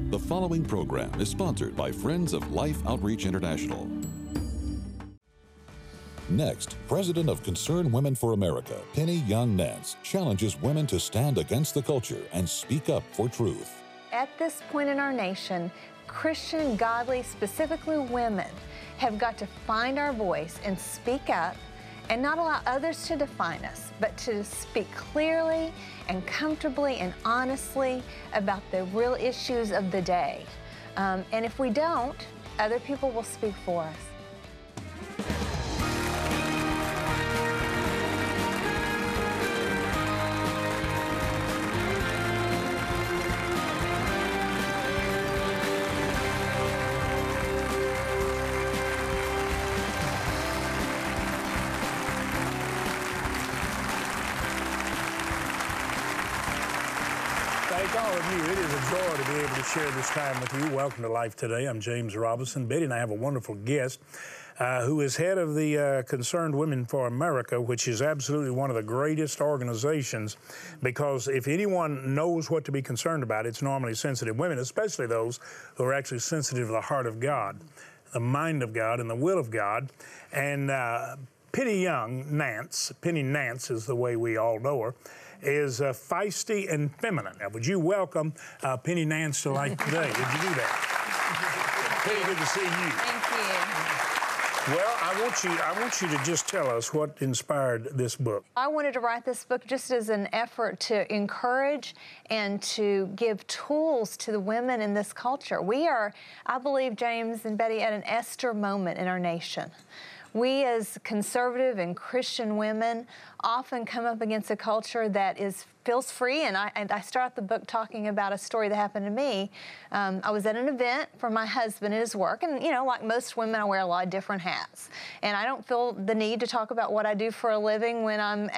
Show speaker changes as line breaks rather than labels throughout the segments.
The following program is sponsored by Friends of Life Outreach International. Next, President of Concerned Women for America, Penny Young Nance, challenges women to stand against the culture and speak up for truth.
At this point in our nation, Christian, godly, specifically women, have got to find our voice and speak up and not allow others to define us, but to speak clearly and comfortably and honestly about the real issues of the day. And if we don't, other people will speak for us.
Thank all of you. It is a joy to be able to share this time with you. Welcome to Life Today. I'm James Robinson. Betty and I have a wonderful guest who is head of the Concerned Women for America, which is absolutely one of the greatest organizations, because if anyone knows what to be concerned about, it's normally sensitive women, especially those who are actually sensitive to the heart of God, the mind of God, and the will of God. And Penny Young Nance, Penny Nance is the way we all know her, is feisty and feminine. Now, would you welcome Penny Nance to Life Today? Would you do that? Penny, good to see you.
Thank you.
Well, I want you to just tell us what inspired this book.
I wanted to write this book just as an effort to encourage and to give tools to the women in this culture. We are, I believe, James and Betty, at an Esther moment in our nation. We as conservative and Christian women often come up against a culture that feels free, and I start the book talking about a story that happened to me. I was at an event for my husband at his work, and you know, like most women, I wear a lot of different hats. And I don't feel the need to talk about what I do for a living when I'm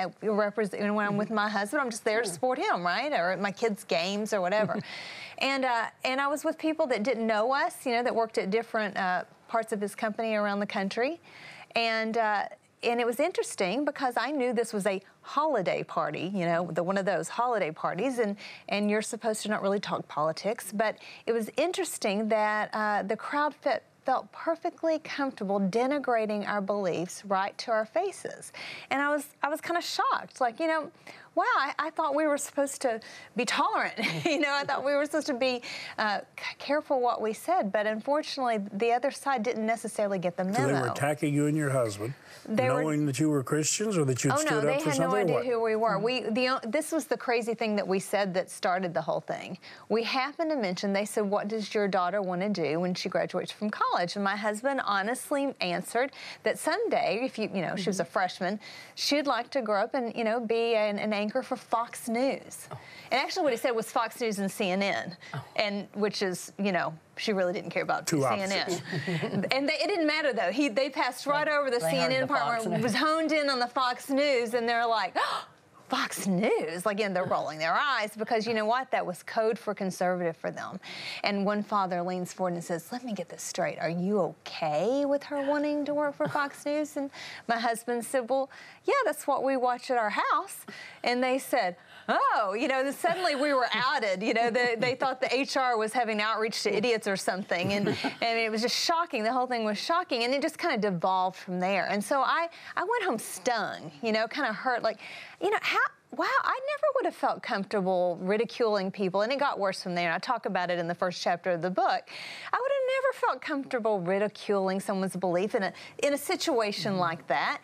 with my husband. I'm just there to support him, right? Or at my kids' games or whatever. And I was with people that didn't know us, you know, that worked at different parts of his company around the country. And it was interesting because I knew this was a holiday party, you know, one of those holiday parties, and you're supposed to not really talk politics. But it was interesting that the crowd felt perfectly comfortable denigrating our beliefs right to our faces. And I was kind of shocked, like, you know, wow, I thought we were supposed to be tolerant. You know, I thought we were supposed to be careful what we said. But unfortunately, the other side didn't necessarily get the memo.
So they were attacking you and your husband, knowing that you were Christians or that you'd stood up for something?
Oh, no, they had no idea who we were. This was the crazy thing that we said that started the whole thing. We happened to mention, they said, what does your daughter want to do when she graduates from college? And my husband honestly answered that someday, if you know, she was a freshman, she'd like to grow up and, you know, be an anchor for Fox News. Oh. And actually what he said was Fox News and CNN, and which is, you know, she really didn't care about CNN. And it didn't matter, though. They passed right over the CNN part where it was honed in on the Fox News, and they're like, oh, Fox News? Like, and they're rolling their eyes because, you know what, that was code for conservative for them. And one father leans forward and says, let me get this straight. Are you okay with her wanting to work for Fox News? And my husband said, well, yeah, that's what we watch at our house. And they said, oh, you know, suddenly we were outed. You know, they thought the HR was having outreach to idiots or something. And it was just shocking. The whole thing was shocking. And it just kind of devolved from there. And so I went home stung, you know, kind of hurt. Like, you know, wow, I never would have felt comfortable ridiculing people. And it got worse from there. And I talk about it in the first chapter of the book. I would have never felt comfortable ridiculing someone's belief in a situation like that.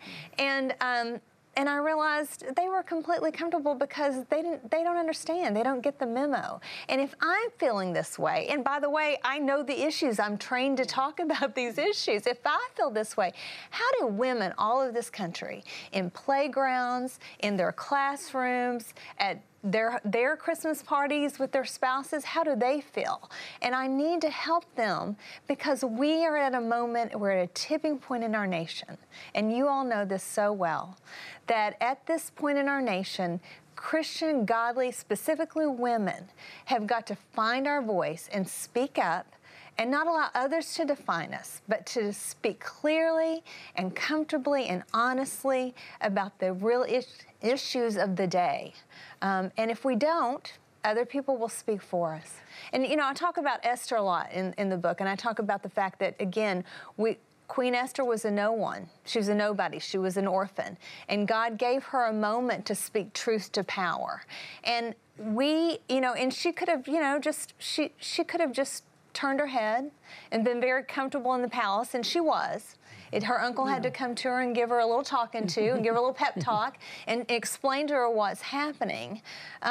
And I realized they were completely comfortable because they don't understand. They don't get the memo. And if I'm feeling this way, and by the way, I know the issues. I'm trained to talk about these issues. If I feel this way, how do women all over this country, in playgrounds, in their classrooms, at their Christmas parties with their spouses, how do they feel? And I need to help them because we are at a moment, we're at a tipping point in our nation, and you all know this so well, that at this point in our nation, Christian, godly, specifically women, have got to find our voice and speak up and not allow others to define us, but to speak clearly and comfortably and honestly about the real issues of the day. And if we don't, other people will speak for us. And, you know, I talk about Esther a lot in the book, and I talk about the fact that, again, Queen Esther was a no one. She was a nobody. She was an orphan. And God gave her a moment to speak truth to power. And and she could have, she could have just turned her head and been very comfortable in the palace, and she was. Her uncle had to come to her and give her a little talking to, and give her a little pep talk, and explain to her what's happening.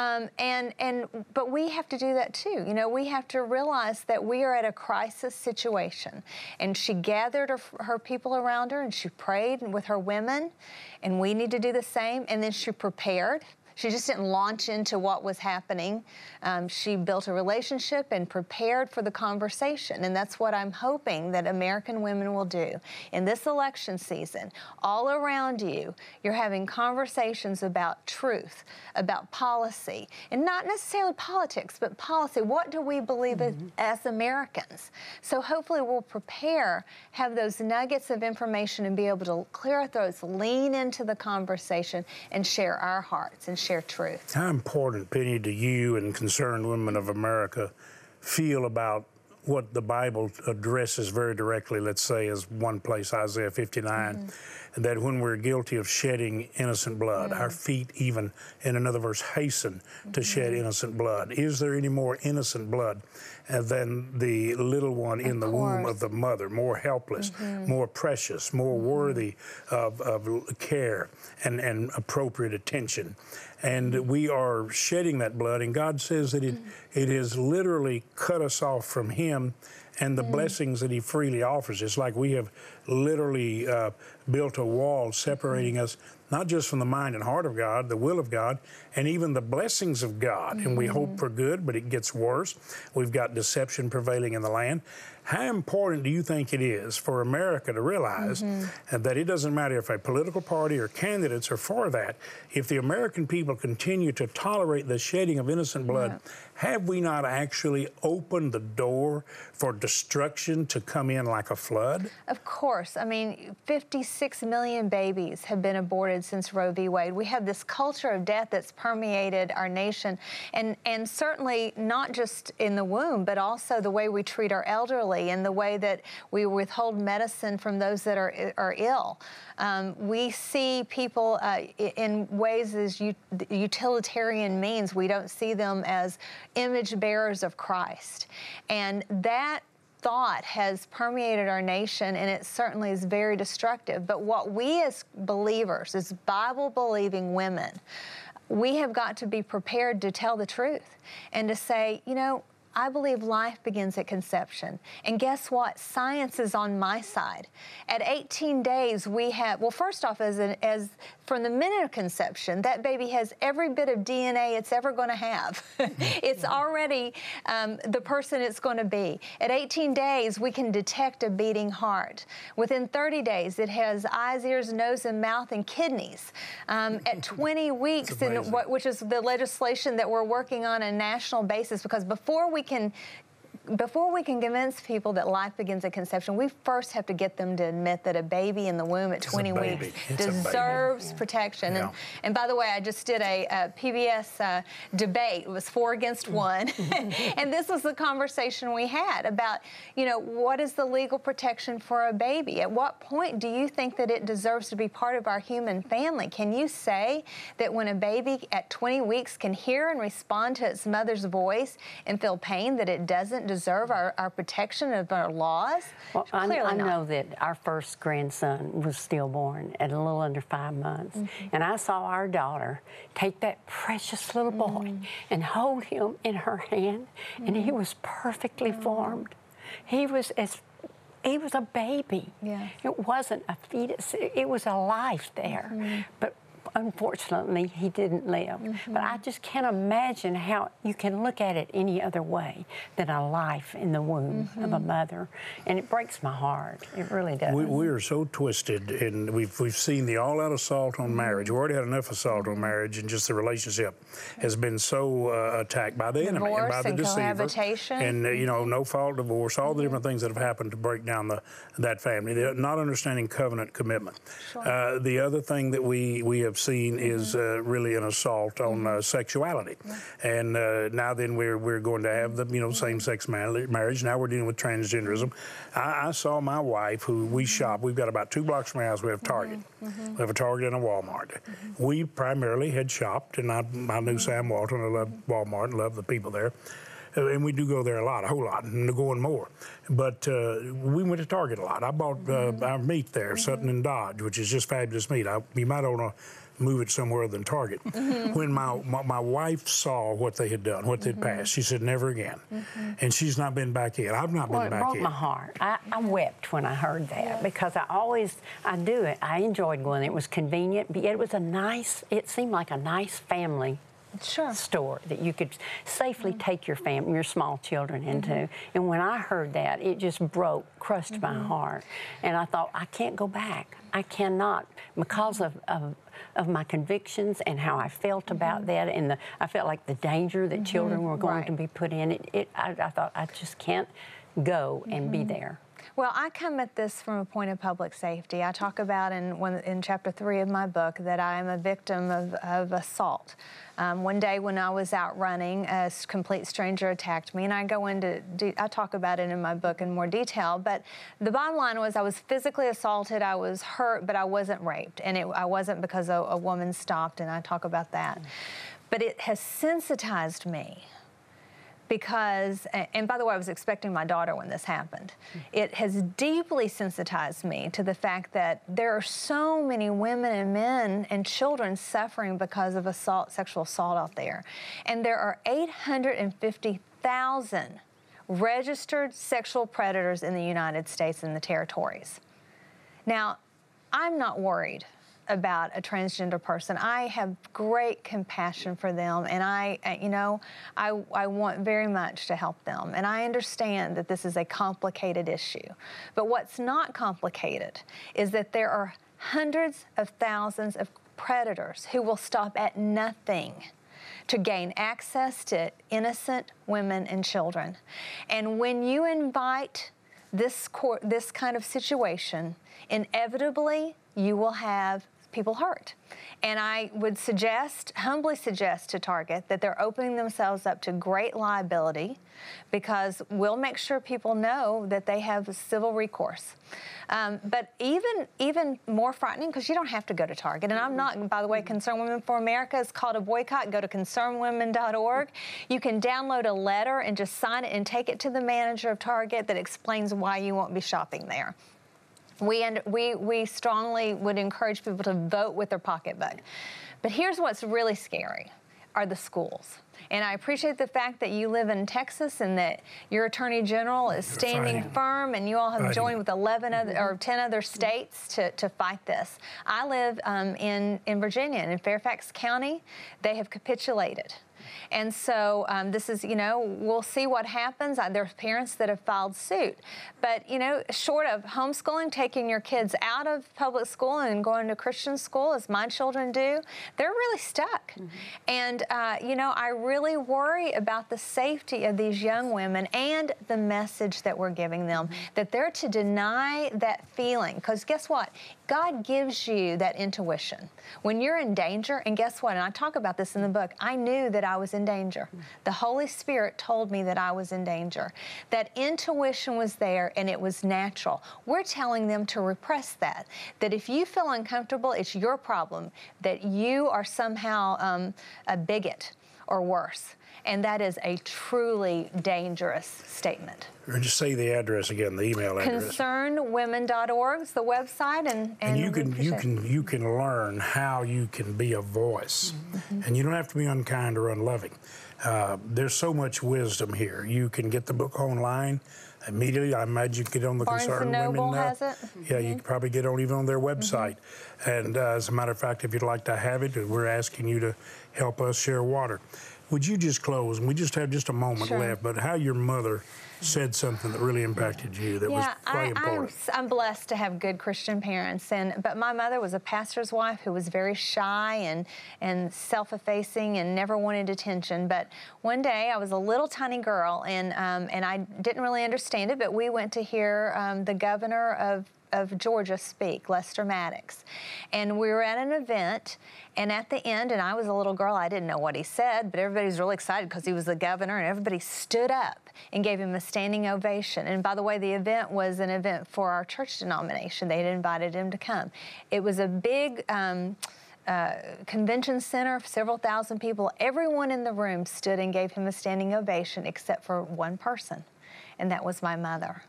But we have to do that too. You know, we have to realize that we are at a crisis situation. And she gathered her people around her, and she prayed with her women, and we need to do the same. And then she prepared. She just didn't launch into what was happening. She built a relationship and prepared for the conversation. And that's what I'm hoping that American women will do. In this election season, all around you, you're having conversations about truth, about policy, and not necessarily politics, but policy. What do we believe as Americans? So hopefully we'll prepare, have those nuggets of information, and be able to clear our throats, lean into the conversation, and share our hearts and share truth.
How important, Penny, do you and concerned women of America feel about what the Bible addresses very directly, let's say, as one place, Isaiah 59, that when we're guilty of shedding innocent blood, our feet even, in another verse, hasten to shed innocent blood. Is there any more innocent blood than the little one in the womb of the mother, more helpless, more precious, more worthy of care and appropriate attention? And we are shedding that blood, and God says that it has literally cut us off from Him and the blessings that He freely offers. It's like we have literally built a wall separating us, not just from the mind and heart of God, the will of God, and even the blessings of God. And we hope for good, but it gets worse. We've got deception prevailing in the land. How important do you think it is for America to realize that it doesn't matter if a political party or candidates are for that? If the American people continue to tolerate the shedding of innocent blood, have we not actually opened the door for destruction to come in like a flood?
Of course. I mean, 56 million babies have been aborted since Roe v. Wade. We have this culture of death that's permeated our nation, and certainly not just in the womb, but also the way we treat our elderly and the way that we withhold medicine from those that are ill. We see people in ways as utilitarian means. We don't see them as image bearers of Christ. And that thought has permeated our nation, and it certainly is very destructive. But what we as believers, as Bible-believing women, we have got to be prepared to tell the truth and to say, you know, I believe life begins at conception. And guess what? Science is on my side. At 18 days, we have, well, first off, as from the minute of conception, that baby has every bit of DNA it's ever going to have. It's already the person it's going to be. At 18 days, we can detect a beating heart. Within 30 days, it has eyes, ears, nose, and mouth, and kidneys. At 20 weeks, which is the legislation that we're working on a national basis, because before we can convince people that life begins at conception, we first have to get them to admit that a baby in the womb at 20 weeks deserves protection. Yeah. And by the way, I just did a PBS debate. It was 4 against 1. And this was the conversation we had about, you know, what is the legal protection for a baby? At what point do you think that it deserves to be part of our human family? Can you say that when a baby at 20 weeks can hear and respond to its mother's voice and feel pain, that it doesn't deserve our protection of our laws?
Well, I know that our first grandson was stillborn at a little under 5 months. And I saw our daughter take that precious little boy and hold him in her hand, and he was perfectly formed. He was a baby. Yeah. It wasn't a fetus. It was a life there. But unfortunately, he didn't live. But I just can't imagine how you can look at it any other way than a life in the womb of a mother. And it breaks my heart. It really does.
We are so twisted, and we've seen the all-out assault on marriage. We already had enough assault on marriage, and just the relationship has been so attacked by the enemy and by the deceiver. And, you know, no-fault divorce, all the different things that have happened to break down that family. They're not understanding covenant commitment. The other thing that we have seen is really an assault on sexuality. And now then we're going to have the same-sex marriage. Now we're dealing with transgenderism. I saw my wife, who we shop. We've got about 2 blocks from our house. We have Target. We have a Target and a Walmart. We primarily had shopped, and I knew Sam Walton. I loved Walmart and loved the people there. And we do go there a whole lot, and going more. But we went to Target a lot. I bought our meat there, Sutton and Dodge, which is just fabulous meat. You might want to move it somewhere other than Target. When my wife saw what they had done, what they'd passed, she said, never again. And she's not been back in. I've not been back in.
It broke my heart. I wept when I heard that because I do it. I enjoyed going there. It was convenient, but yet it seemed like a nice family store that you could safely take your small children into. And when I heard that, it just crushed my heart. And I thought, I can't go back. I cannot, because of my convictions and how I felt about that, and I felt like the danger that children were going to be put in. I thought, I just can't go and be there.
Well, I come at this from a point of public safety. I talk about in chapter 3 of my book that I am a victim of assault. One day when I was out running, a complete stranger attacked me, and I talk about it in my book in more detail. But the bottom line was I was physically assaulted, I was hurt, but I wasn't raped, and I wasn't because a woman stopped, and I talk about that. But it has sensitized me. Because, and by the way, I was expecting my daughter when this happened. It has deeply sensitized me to the fact that there are so many women and men and children suffering because of sexual assault out there. And there are 850,000 registered sexual predators in the United States and the territories. Now, I'm not worried about a transgender person. I have great compassion for them, and I want very much to help them. And I understand that this is a complicated issue. But what's not complicated is that there are hundreds of thousands of predators who will stop at nothing to gain access to innocent women and children. And when you invite this kind of situation, inevitably you will have people hurt. And I would humbly suggest to Target that they're opening themselves up to great liability, because we'll make sure people know that they have civil recourse. But even more frightening, because you don't have to go to Target. And I'm not, by the way, Concerned Women for America is called a boycott. Go to concernedwomen.org. You can download a letter and just sign it and take it to the manager of Target that explains why you won't be shopping there. We strongly would encourage people to vote with their pocketbook. But here's what's really scary, are the schools. And I appreciate the fact that you live in Texas and that your Attorney General is standing firm, and you all have joined with 10 other states to fight this. I live in Virginia, and in Fairfax County, they have capitulated. And so this is, we'll see what happens. There's parents that have filed suit. But, short of homeschooling, taking your kids out of public school and going to Christian school, as my children do, they're really stuck. And, I really worry about the safety of these young women and the message that we're giving them, that they're to deny that feeling. Because guess what? God gives you that intuition. When you're in danger, and guess what? And I talk about this in the book. I knew that I was in danger. The Holy Spirit told me that I was in danger. That intuition was there, and it was natural. We're telling them to repress that. That if you feel uncomfortable, it's your problem. That you are somehow a bigot or worse. And that is a truly dangerous statement.
And just say the address again, the email address.
Concernedwomen.org is the website, and
you can learn how you can be a voice, and you don't have to be unkind or unloving. There's so much wisdom here. You can get the book online immediately. I imagine you can get it on the Concerned Women.
Barnes & Noble has it.
Yeah, you can probably get it even on their website. And as a matter of fact, if you'd like to have it, we're asking you to help us share water. Would you just close, and we just have just a moment left, but how your mother said something that really impacted you that was quite important.
I'm blessed to have good Christian parents, but my mother was a pastor's wife who was very shy and self-effacing and never wanted attention. But one day I was a little tiny girl and I didn't really understand it, but we went to hear the governor of Georgia speak, Lester Maddox. And we were at an event, and at the end, and I was a little girl, I didn't know what he said, but everybody was really excited because he was the governor, and everybody stood up and gave him a standing ovation. And by the way, the event was an event for our church denomination. They had invited him to come. It was a big convention center, several thousand people. Everyone in the room stood and gave him a standing ovation except for one person, and that was my mother.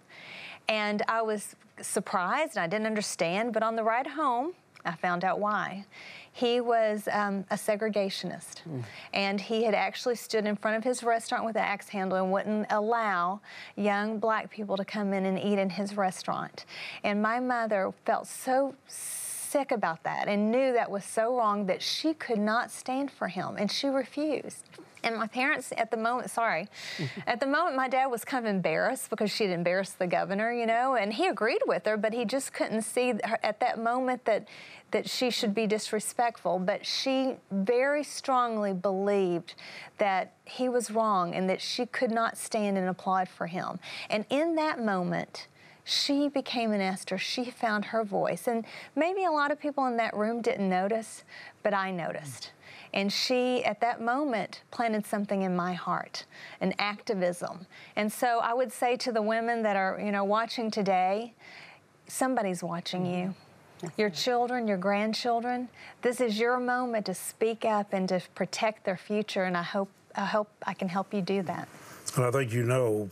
And I was surprised, and I didn't understand, but on the ride home, I found out why. He was a segregationist, and he had actually stood in front of his restaurant with an axe handle and wouldn't allow young black people to come in and eat in his restaurant. And my mother felt so sick about that and knew that was so wrong that she could not stand for him, and she refused. And my parents at the moment, at the moment my dad was kind of embarrassed because she'd embarrassed the governor, you know, and he agreed with her, but he just couldn't see at that moment that she should be disrespectful. But she very strongly believed that he was wrong and that she could not stand and applaud for him. And in that moment, she became an Esther. She found her voice. And maybe a lot of people in that room didn't notice, but I noticed. And she, at that moment, planted something in my heart, an activism. And so I would say to the women that are, you know, watching today, somebody's watching you. Your children, your grandchildren. This is your moment to speak up and to protect their future, and I hope I can help you do that.
Well, I think you know,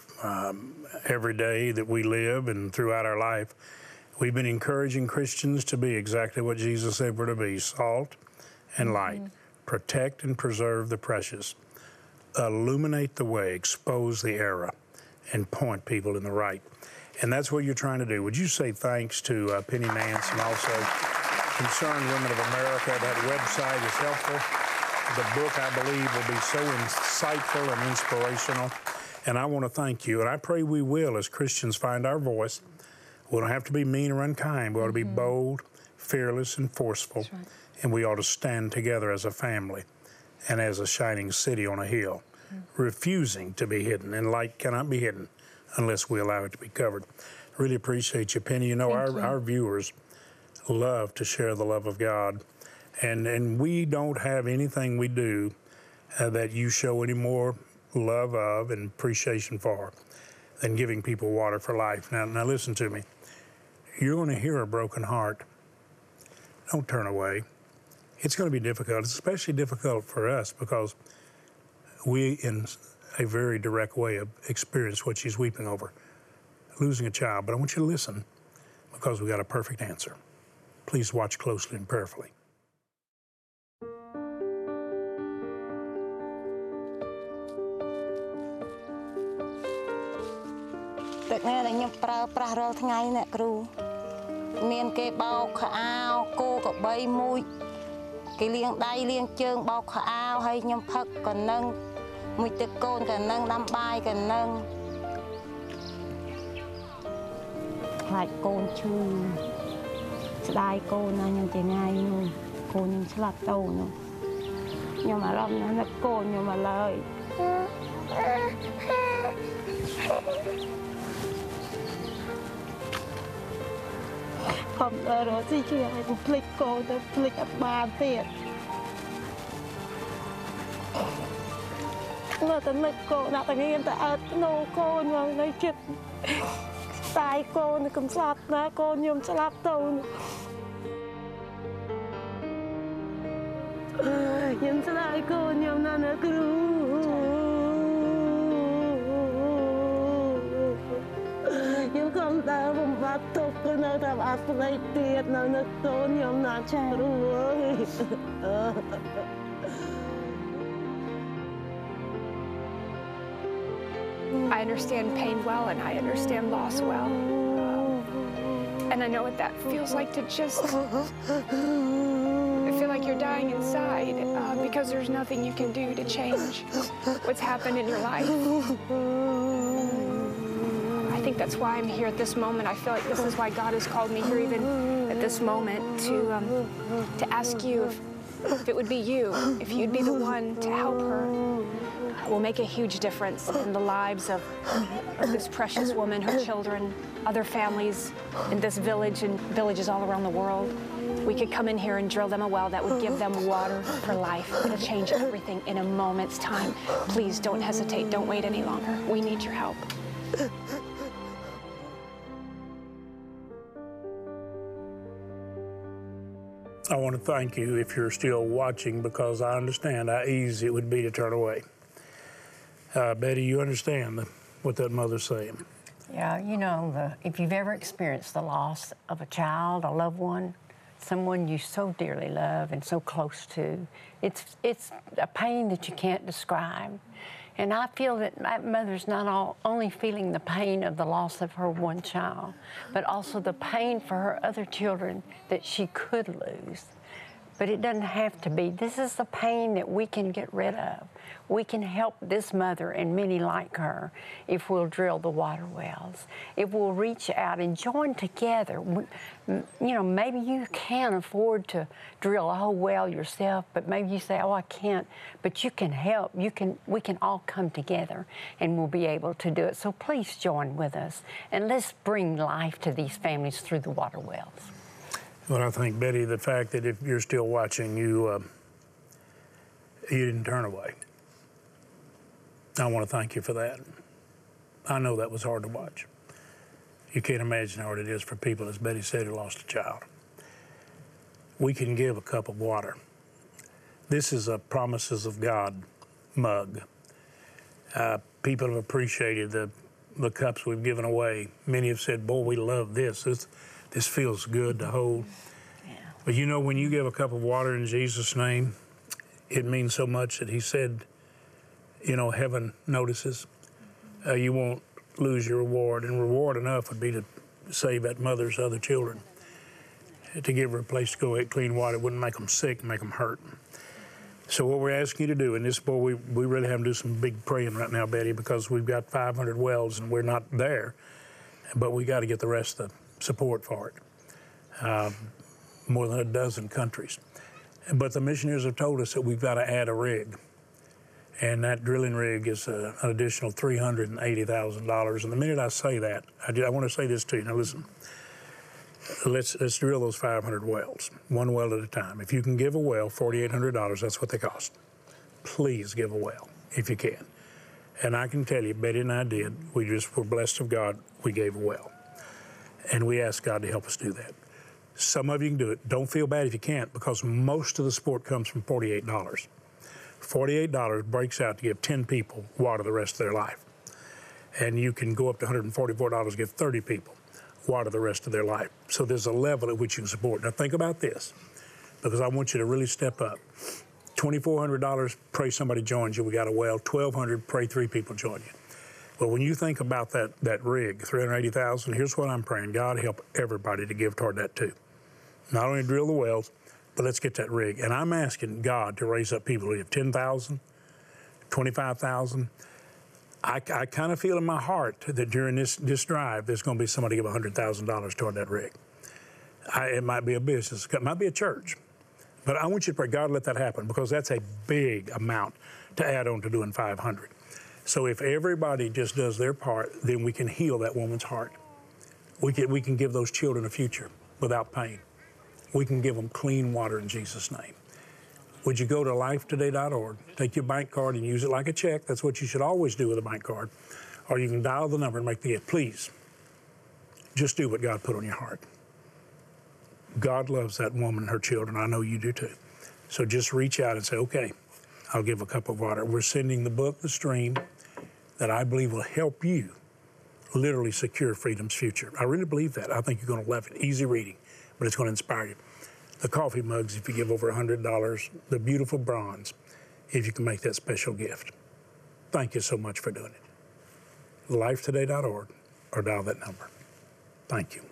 every day that we live and throughout our life, we've been encouraging Christians to be exactly what Jesus said we're to be, salt and light. Protect and preserve the precious. Illuminate the way, expose the error, and point people in the right. And that's what you're trying to do. Would you say thanks to Penny Nance and also Concerned Women of America? That website is helpful. The book, I believe, will be so insightful and inspirational. And I want to thank you. And I pray we will, as Christians, find our voice. We don't have to be mean or unkind. We ought to be bold, fearless, and forceful. That's right. And we ought to stand together as a family and as a shining city on a hill, refusing to be hidden. And light cannot be hidden unless we allow it to be covered. Really appreciate you, Penny. You know, our viewers love to share the love of God. And we don't have anything we do that you show any more love of and appreciation for than giving people water for life. Now listen to me. You're going to hear a broken heart. Don't turn away. It's going to be difficult. It's especially difficult for us because we, in a very direct way, have experienced what she's weeping over, losing a child. But I want you to listen because we got a perfect answer. Please watch closely and prayerfully.
Cái liêng đáy liêng chương bao khả áo hay nhâm phật còn nâng mùi tức côn còn nâng đâm bài còn nâng lại côn chư đai côn là nhâm chạy ngay nụ côn nhâm sắp tàu nụ nhưng mà lòng nó nấp côn nhưng mà lời không ở đó gì chứ ai cũng phịch cô tôi phịch ba tiền nó tận lực cô nào tận nhiên ta ở nô cô mà nói chuyện tai cô nó cũng sập na cô nhom sập tàu nhom sập cô nhom na nó cứ không ta không bắt tục cái nơi ta bắt lấy tiền nào nó tốn nhiều nào chạy rồi.
I understand pain well and I understand loss well. And I know what that feels like to just feel like you're dying inside because there's nothing you can do to change what's happened in your life. think that's why I'm here at this moment. I feel like this is why God has called me here even at this moment to ask you if it would be you, if you'd be the one to help her. Will make a huge difference in the lives of this precious woman, her children, other families in this village and villages all around the world. We could come in here and drill them a well that would give them water for life. It'll change everything in a moment's time. Please don't hesitate. Don't wait any longer. We need your help.
I want to thank you if you're still watching, because I understand how easy it would be to turn away. Betty, you understand what that mother's saying.
Yeah, you know, if you've ever experienced the loss of a child, a loved one, someone you so dearly love and so close to, it's a pain that you can't describe. And I feel that my mother's not only feeling the pain of the loss of her one child, but also the pain for her other children that she could lose. But it doesn't have to be. This is the pain that we can get rid of. We can help this mother and many like her if we'll drill the water wells, if we'll reach out and join together. You know, maybe you can't afford to drill a whole well yourself, but maybe you say, oh, I can't, but you can help. We can all come together and we'll be able to do it. So please join with us and let's bring life to these families through the water wells.
Well, I think, Betty, the fact that if you're still watching, you didn't turn away. I want to thank you for that. I know that was hard to watch. You can't imagine how hard it is for people, as Betty said, who lost a child. We can give a cup of water. This is a Promises of God mug. People have appreciated the cups we've given away. Many have said, boy, we love this. This feels good to hold. Yeah. But you know, when you give a cup of water in Jesus' name, it means so much that he said, you know, heaven notices. You won't lose your reward. And reward enough would be to save that mother's other children. To give her a place to go get clean water wouldn't make them sick, make them hurt. So what we're asking you to do, and this, boy, we really have to do some big praying right now, Betty, because we've got 500 wells and we're not there, but we got to get the rest of the support for it. More than a dozen countries. But the missionaries have told us that we've got to add a rig. And that drilling rig is an additional $380,000. And the minute I say that, I want to say this to you. Now listen, let's drill those 500 wells, one well at a time. If you can give a well, $4,800, that's what they cost. Please give a well, if you can. And I can tell you, Betty and I did. We just were blessed of God. We gave a well. And we asked God to help us do that. Some of you can do it. Don't feel bad if you can't, because most of the support comes from $48. $48 breaks out to give 10 people water the rest of their life. And you can go up to $144 to give 30 people water the rest of their life. So there's a level at which you can support. Now think about this, because I want you to really step up. $2,400, pray somebody joins you. We got a well. $1,200, pray 3 people join you. Well, when you think about that rig, $380,000, here's what I'm praying. God help everybody to give toward that too. Not only drill the wells, but let's get that rig. And I'm asking God to raise up people who have 10,000, 25,000. I kind of feel in my heart that during this drive, there's going to be somebody give $100,000 toward that rig. It might be a business, it might be a church. But I want you to pray, God, let that happen, because that's a big amount to add on to doing 500. So if everybody just does their part, then we can heal that woman's heart. We can give those children a future without pain. We can give them clean water in Jesus' name. Would you go to lifetoday.org, take your bank card and use it like a check? That's what you should always do with a bank card. Or you can dial the number and make the gift. Please, just do what God put on your heart. God loves that woman and her children. I know you do too. So just reach out and say, okay, I'll give a cup of water. We're sending the book, The Stream, that I believe will help you literally secure freedom's future. I really believe that. I think you're going to love it. Easy reading, but it's going to inspire you. The coffee mugs, if you give over $100, the beautiful bronze, if you can make that special gift. Thank you so much for doing it. Lifetoday.org or dial that number. Thank you.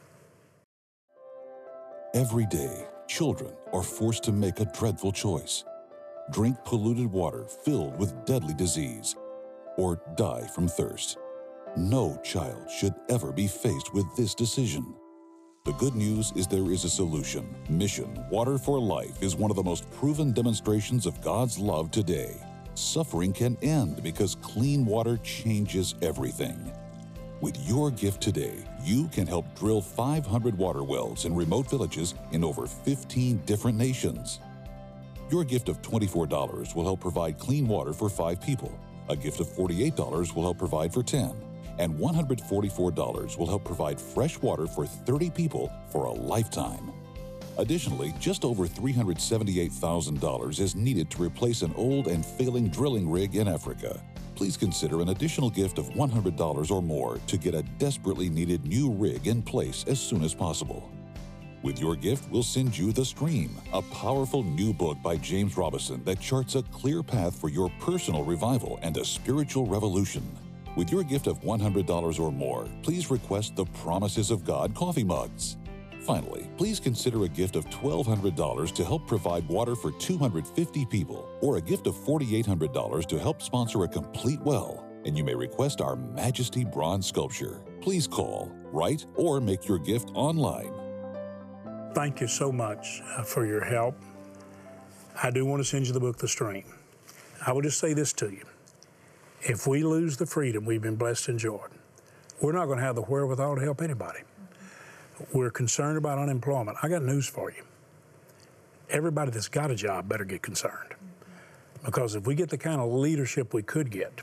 Every day, children are forced to make a dreadful choice. Drink polluted water filled with deadly disease, or die from thirst. No child should ever be faced with this decision. The good news is there is a solution. Mission Water for Life is one of the most proven demonstrations of God's love today. Suffering can end because clean water changes everything. With your gift today, you can help drill 500 water wells in remote villages in over 15 different nations. Your gift of $24 will help provide clean water for 5 people. A gift of $48 will help provide for 10. And $144 will help provide fresh water for 30 people for a lifetime. Additionally, just over $378,000 is needed to replace an old and failing drilling rig in Africa. Please consider an additional gift of $100 or more to get a desperately needed new rig in place as soon as possible. With your gift, we'll send you The Stream, a powerful new book by James Robison that charts a clear path for your personal revival and a spiritual revolution. With your gift of $100 or more, please request the Promises of God coffee mugs. Finally, please consider a gift of $1,200 to help provide water for 250 people, or a gift of $4,800 to help sponsor a complete well, and you may request our Majesty bronze sculpture. Please call, write, or make your gift online.
Thank you so much for your help. I do want to send you the book, The Stream. I will just say this to you. If we lose the freedom we've been blessed to enjoy, we're not going to have the wherewithal to help anybody. We're concerned about unemployment. I got news for you. Everybody that's got a job better get concerned. Because if we get the kind of leadership we could get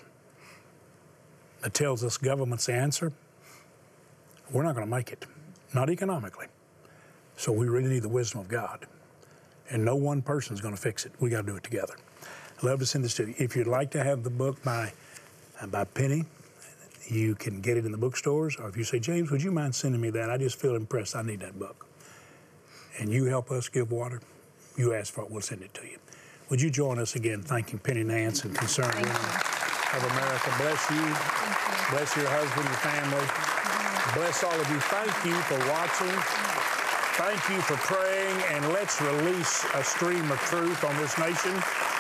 that tells us government's the answer, we're not going to make it, not economically. So we really need the wisdom of God. And no one person's going to fix it. We got to do it together. I'd love to send this to you. If you'd like to have the book by Penny, you can get it in the bookstores, or if you say, James, would you mind sending me that? I just feel impressed. I need that book. And you help us give water. You ask for it, we'll send it to you. Would you join us again thanking Penny Nance and Concerned Women of America? Bless you. Bless your husband, your family. Bless all of you. Thank you for watching. Thank you for praying. And let's release a stream of truth on this nation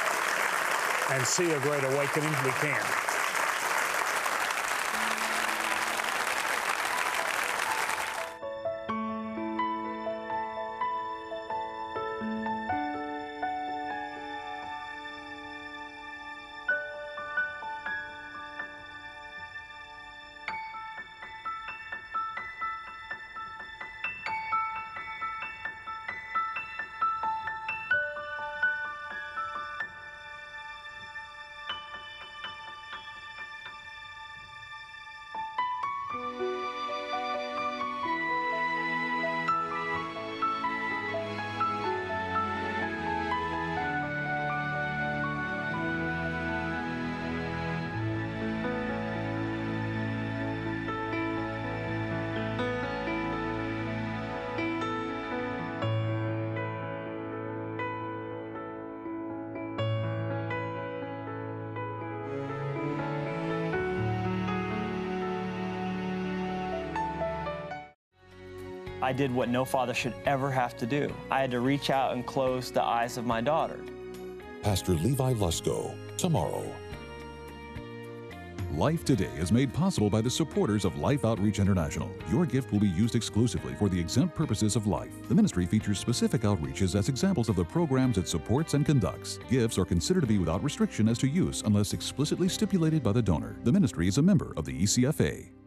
and see a great awakening. We can.
I did what no father should ever have to do. I had to reach out and close the eyes of my daughter.
Pastor Levi Lusko, tomorrow.
Life Today is made possible by the supporters of Life Outreach International. Your gift will be used exclusively for the exempt purposes of life. The ministry features specific outreaches as examples of the programs it supports and conducts. Gifts are considered to be without restriction as to use unless explicitly stipulated by the donor. The ministry is a member of the ECFA.